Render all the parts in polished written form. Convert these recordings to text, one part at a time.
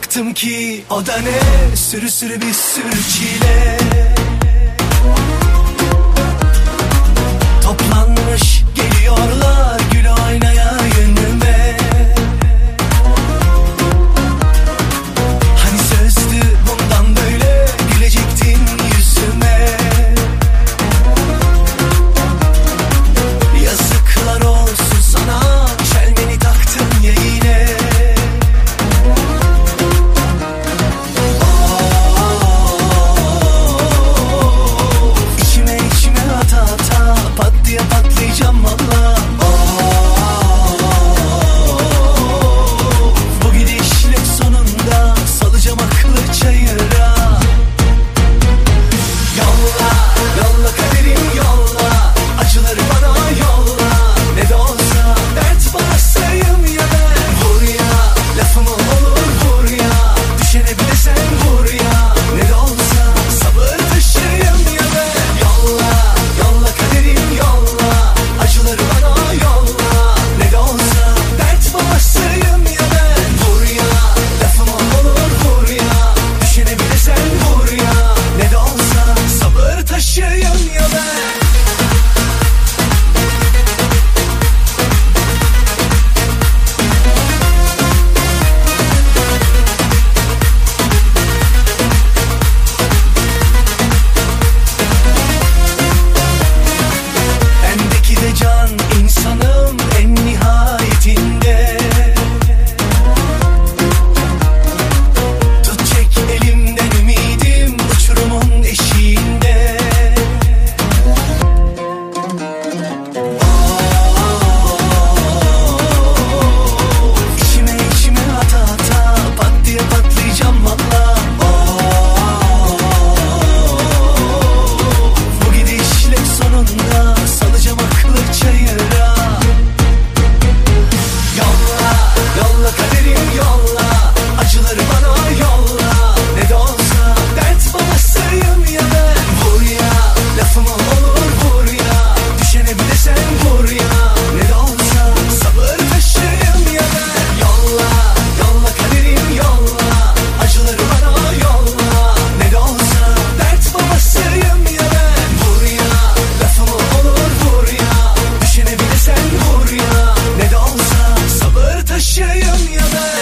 baktım ki o da ne, sürü sürü bir sürü çile. Toplanmış geliyorlar gül oynaya yönüme. Hani sözdü bundan böyle gülecektin yüzüme. Yazıklar olsun sana, çelmeni taktın ya yine. İçime ata ata pat diye patlayacağım valla. Bu gidişle sonunda salacağım aklı çayıra. Yolla, yolla kaderim yolla, acıları bana yolla. Ne de olsa dert basayım ya ben. Vur ya, lafımı olur vur ya, düşene bile sen vur ya. Ne de olsa sabır taşıyım ya ben. Yolla, yolla kaderim yolla, acıları bana yolla. Ne de olsa dert basayım ya ben. Vur ya, lafımı olur vur ya, düşene bile sen vur ya. Ne de olsa sabır taşıyım ya ben. Bendeki de can insanım en nihayetinde. Tut çek elimden ümidim uçurumun eşiğinde. İçime ata ata pat diye patlayacağım valla. Bu gidişle sonunda salacağım aklı çayıra. Yolla, yolla kaderim yolla, acıları bana yolla. Ne de olsa dert basayım ya ben. Vur ya, lafımı olur vur ya, düşene bile sen vur ya. Ne de olsa sabır taşıyım ya ben. Yolla, yolla kaderim yolla, acıları bana yolla. Ne de olsa dert basayım ya ben. Vur ya, lafımı olur vur ya, düşene bile sen vur ya. Ne de olsa sabır taşıyım ya ben.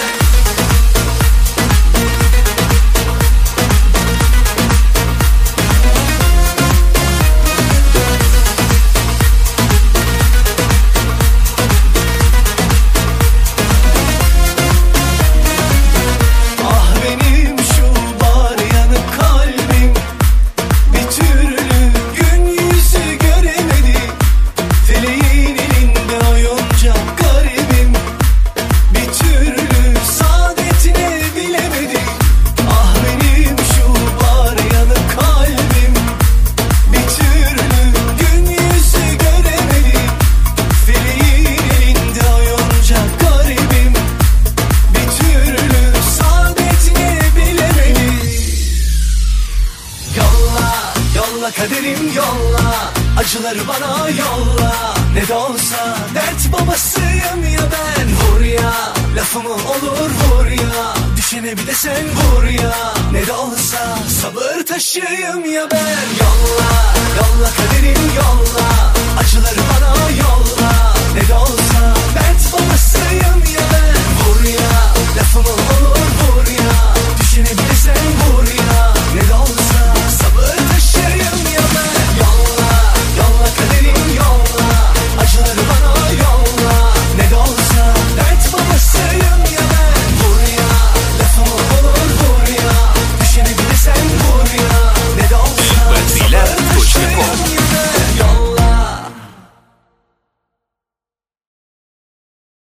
Ah benim şu bar yanık kalbim, bir türlü gün yüzü göremedi. Feleğin elinde oyuncak garibim, bir türlü saadetini bilemedi. Ah benim şu bar yanık kalbim, bir türlü gün yüzü göremedi. Feleğin elinde oyuncak garibim, bir türlü saadetini bilemedi. Yolla, yolla kaderim yolla, acıları bana yolla. Ne de olsa dert babasıyım ya ben. Vur ya, lafımı olur vur ya, düşene bile sen vur ya. Ne de olsa sabır taşıyım ya ben. Yolla,